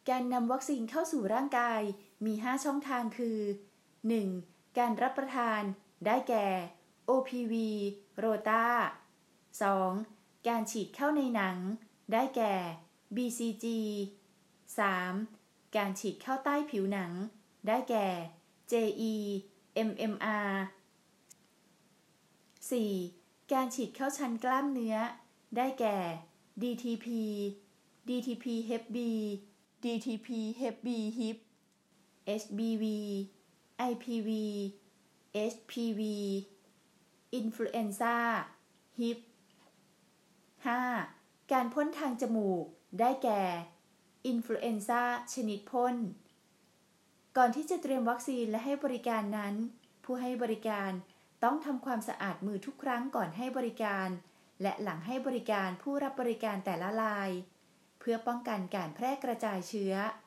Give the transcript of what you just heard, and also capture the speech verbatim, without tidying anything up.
การนำวัคซีนเข้าสู่ร่างกายมีห้าช่องทางคือ หนึ่ง. การรับประทานได้แก่ โอ พี วี โรตา สอง. การฉีดเข้าในหนังได้แก่ บี ซี จี สาม. การฉีดเข้าใต้ผิวหนังได้แก่ เจ อี เอ็ม เอ็ม อาร์ สี่. การฉีดเข้าชั้นกล้ามเนื้อได้แก่ ดี ที พี ดี ที พี เฮป บี ดี ที พี เฮป บี ฮิป เอช บี วี ไอ พี วี เอช พี วี อินฟลูเอนซ่า ฮิป ห้า. การพ่นทางจมูกได้แก่ อินฟลูเอนซ่าชนิดพ่นก่อนที่จะเตรียมวัคซีนและให้บริการนั้นผู้ให้บริการต้องทำความสะอาดมือทุกครั้งก่อนให้บริการและหลังให้บริการผู้รับบริการแต่ละรายเพื่อป้องกันการแพร่กระจายเชื้อ